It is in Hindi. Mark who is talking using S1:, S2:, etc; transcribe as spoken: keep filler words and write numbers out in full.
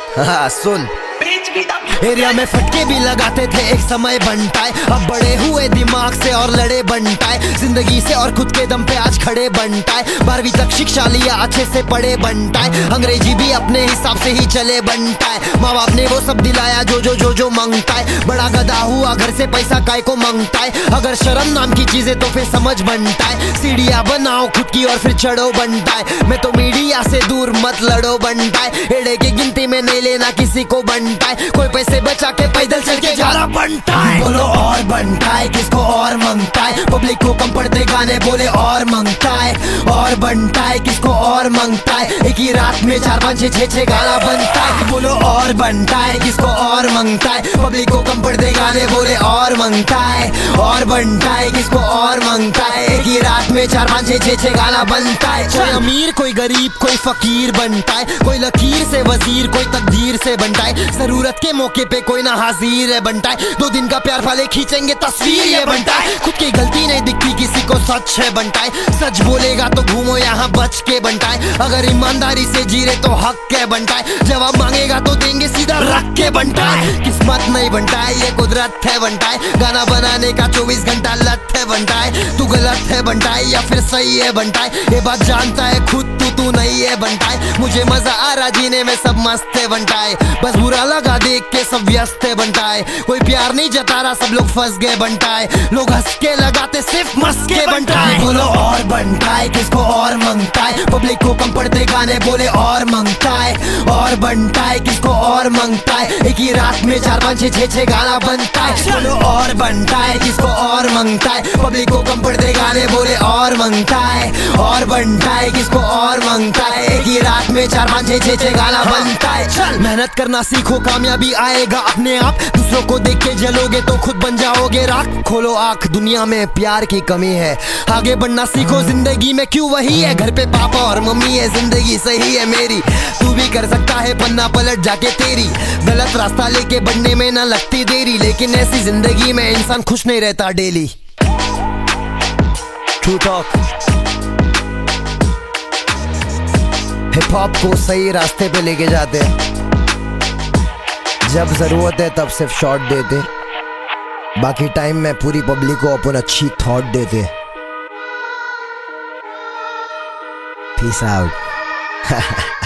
S1: हाँ सुन, एरिया में फटके भी लगाते थे एक समय बनटाए, अब बड़े हुए दिमाग से और लड़े बनटाए, जिंदगी से और खुद के दम पे आज खड़े बनटाए। बारहवीं तक शिक्षा लिया अच्छे से पढ़े बनटाए, अंग्रेजी भी अपने हिसाब से ही चले बनटाए। माँ बाप ने वो सब दिलाया जो जो जो जो मांगता है, बड़ा गधा हुआ घर से पैसा काय को मांगता है। अगर शर्म नाम की चीजें तो फिर समझ बनता है, सीढ़ियाँ बनाओ खुद की और फिर चढ़ो बनता है। मैं तो मीडिया से दूर मत लड़ो बनता है, एड़े की गिनती में नहीं लेना किसी को बनता है। कोई पैसे बचा के पैदल चल के जा रहा बनता है, बोलो और बनता है किसको और मांगता है। पब्लिक को कम पड़ते गाने बोले और मांगता है, और बनता है किसको और मांगता है। एक ही रात में चार पाँच छह छह गाना बनता है, बोलो और बनता है किसको और मांगता है। पब्लिक को कम पड़ते गाने बोले और मांगता है, और बनता है किसको और मांगता है। एक ही रात में चार पाँच छह छह गाना बनता है। कोई अमीर कोई गरीब कोई फकीर बनता है, कोई लकीर से वजीर कोई तकदीर से बनता है। जरूरत के मौके पे कोई ना हाजिर है बनता है, दो दिन का प्यार वाले खींचेंगे तस्वीर ये बनता है। खुद की गलती नहीं दिखती किसी को सच है बनता है, सच बोलेगा तो घूमो यहाँ बच के बनता है। अगर ईमानदारी से जी रहे तो हक के बनता है, जवाब मांगेगा तो देंगे सीधा रख के बनता है। किस्मत नहीं बनता है ये कुदरत है बनता है, गाना बनाने का चौबीस घंटा लत है बनता है। तू गलत है बनता है या फिर सही है बनता है, ये बात जानता है खुद तू तू नहीं है बनता है। मुझे मजा आ रहा जीने में सब मस्त है बनता है, बस बुरा लगा देख के सब व्यस्त है बनता है। कोई प्यार नहीं जता रहा सब लोग फंस गए बनता है, लोग हंस के लगाते सिर्फ मस्के बनता है। बोलो और बनता है किसको और मांगता है। पब्लिक को कम पड़ते गाने बोले और मांगता है, और बनता है किसको और मांगता है। एक ही रात में चार पाँच छह छह गाना बनता है, बोलो और बनता है किसको और मांगता है। पब्लिक को कम पड़ते गाने बोले और मांगता है, और बनता है किसको और मांगता है। एक ही रात में चार पाँच छह छह गाना बनता है। चल मेहनत करना सीखो कामयाबी आएगा अपने आप, दूसरों को देख के जलोगे तो खुद बन जाओगे राख। खोलो आंख दुनिया में प्यार की कमी है, आगे बढ़ना सीखो जिंदगी में क्यों वही है। घर पे पापा और मम्मी है जिंदगी सही है मेरी, तू भी कर सकता है पन्ना पलट जाके तेरी। गलत रास्ता लेके बढ़ने में ना लगती देरी, लेकिन ऐसी जिंदगी में इंसान खुश नहीं रहता daily. True talk, hip hop को सही रास्ते पे लेके जाते हैं, जब जरूरत है तब सिर्फ शॉट देते, बाकी टाइम में पूरी पब्लिक को अपन अच्छी थॉट देते। Peace out.